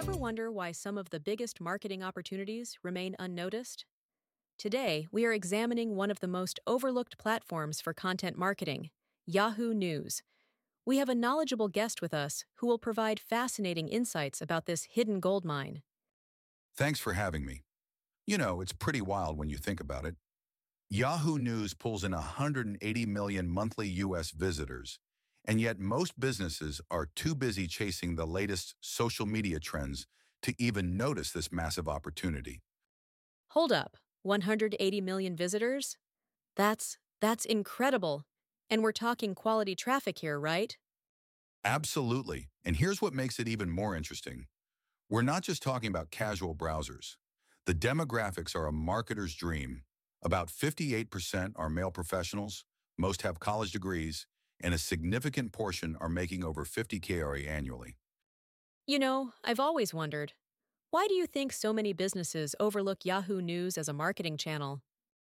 Ever wonder why some of the biggest marketing opportunities remain unnoticed? Today, we are examining one of the most overlooked platforms for content marketing, Yahoo News. We have a knowledgeable guest with us who will provide fascinating insights about this hidden goldmine. Thanks for having me. It's pretty wild when you think about it. Yahoo News pulls in 180 million monthly U.S. visitors, and yet most businesses are too busy chasing the latest social media trends to even notice this massive opportunity. Hold up, 180 million visitors? That's incredible. And we're talking quality traffic here, right? Absolutely. And here's what makes it even more interesting. We're not just talking about casual browsers. The demographics are a marketer's dream. About 58% are male professionals, most have college degrees, and a significant portion are making over 50K annually. I've always wondered, why do you think so many businesses overlook Yahoo News as a marketing channel?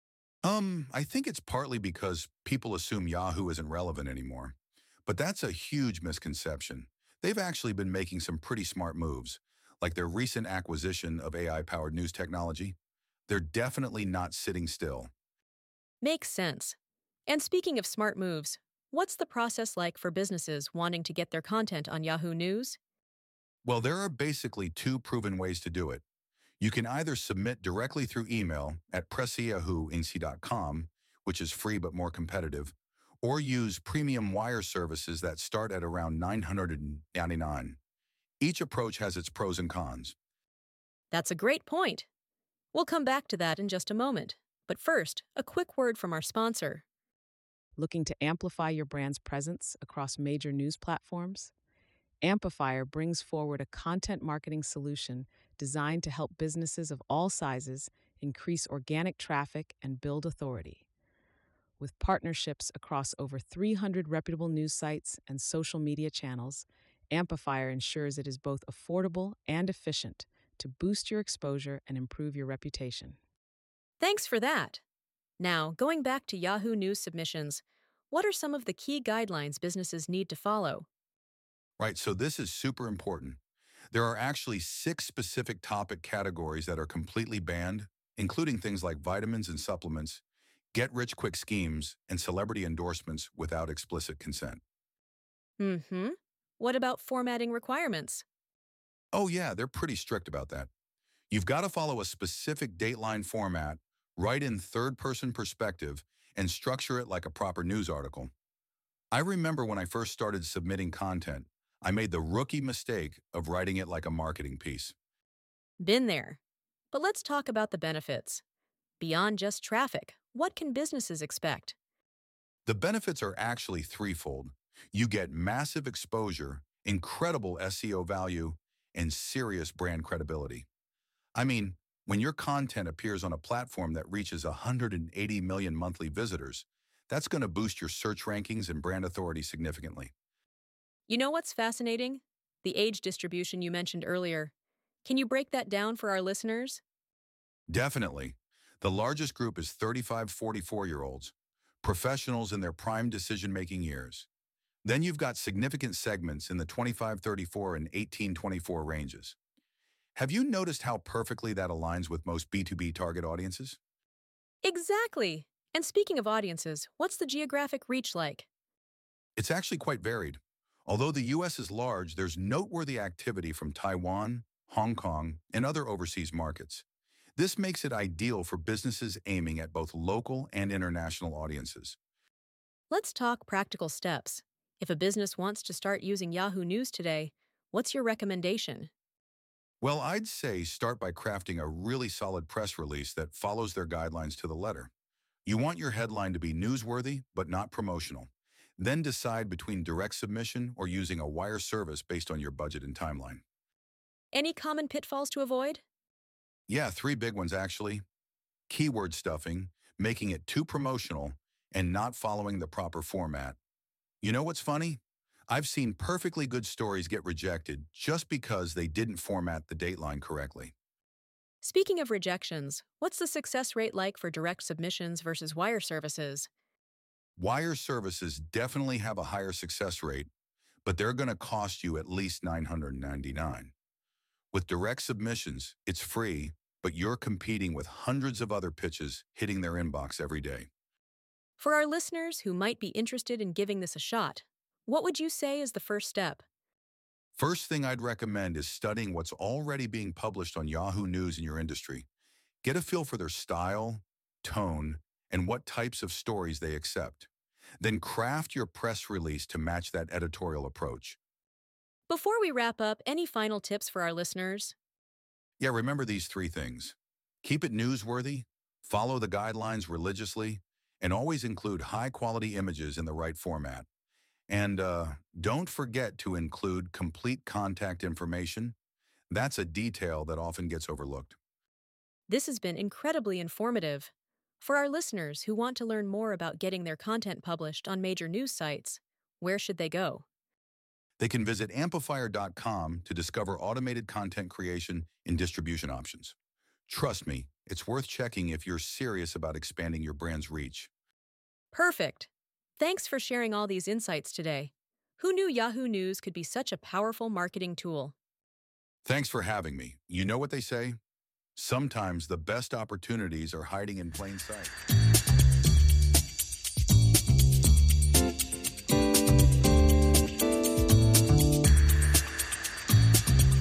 I think it's partly because people assume Yahoo isn't relevant anymore. But that's a huge misconception. They've actually been making some pretty smart moves, like their recent acquisition of AI-powered news technology. They're definitely not sitting still. Makes sense. And speaking of smart moves, what's the process like for businesses wanting to get their content on Yahoo News? Well, there are basically two proven ways to do it. You can either submit directly through email at pressyahooinc.com, which is free but more competitive, or use premium wire services that start at around $999. Each approach has its pros and cons. That's a great point. We'll come back to that in just a moment. But first, a quick word from our sponsor. Looking to amplify your brand's presence across major news platforms? Amplifier brings forward a content marketing solution designed to help businesses of all sizes increase organic traffic and build authority. With partnerships across over 300 reputable news sites and social media channels, Amplifier ensures it is both affordable and efficient to boost your exposure and improve your reputation. Thanks for that. Now, going back to Yahoo News submissions, what are some of the key guidelines businesses need to follow? Right, so this is super important. There are actually 6 specific topic categories that are completely banned, including things like vitamins and supplements, get-rich-quick schemes, and celebrity endorsements without explicit consent. What about formatting requirements? Oh yeah, they're pretty strict about that. You've got to follow a specific Dateline format, write in third-person perspective, and structure it like a proper news article. I remember when I first started submitting content, I made the rookie mistake of writing it like a marketing piece. Been there. But let's talk about the benefits. Beyond just traffic, what can businesses expect? The benefits are actually threefold. You get massive exposure, incredible SEO value, and serious brand credibility. I mean, when your content appears on a platform that reaches 180 million monthly visitors, that's going to boost your search rankings and brand authority significantly. You know what's fascinating? The age distribution you mentioned earlier. Can you break that down for our listeners? Definitely. The largest group is 35-44-year-olds, professionals in their prime decision-making years. Then you've got significant segments in the 25-34 and 18-24 ranges. Have you noticed how perfectly that aligns with most B2B target audiences? Exactly. And speaking of audiences, what's the geographic reach like? It's actually quite varied. Although the U.S. is large, there's noteworthy activity from Taiwan, Hong Kong, and other overseas markets. This makes it ideal for businesses aiming at both local and international audiences. Let's talk practical steps. If a business wants to start using Yahoo News today, what's your recommendation? Well, I'd say start by crafting a really solid press release that follows their guidelines to the letter. You want your headline to be newsworthy, but not promotional. Then decide between direct submission or using a wire service based on your budget and timeline. Any common pitfalls to avoid? Yeah, 3 big ones actually. Keyword stuffing, making it too promotional, and not following the proper format. You know what's funny? I've seen perfectly good stories get rejected just because they didn't format the Dateline correctly. Speaking of rejections, what's the success rate like for direct submissions versus wire services? Wire services definitely have a higher success rate, but they're going to cost you at least $999. With direct submissions, it's free, but you're competing with hundreds of other pitches hitting their inbox every day. For our listeners who might be interested in giving this a shot, what would you say is the first step? First thing I'd recommend is studying what's already being published on Yahoo News in your industry. Get a feel for their style, tone, and what types of stories they accept. Then craft your press release to match that editorial approach. Before we wrap up, any final tips for our listeners? Yeah, remember these three things. Keep it newsworthy, follow the guidelines religiously, and always include high-quality images in the right format. And don't forget to include complete contact information. That's a detail that often gets overlooked. This has been incredibly informative. For our listeners who want to learn more about getting their content published on major news sites, where should they go? They can visit amplifier.com to discover automated content creation and distribution options. Trust me, it's worth checking if you're serious about expanding your brand's reach. Perfect. Thanks for sharing all these insights today. Who knew Yahoo News could be such a powerful marketing tool? Thanks for having me. You know what they say? Sometimes the best opportunities are hiding in plain sight.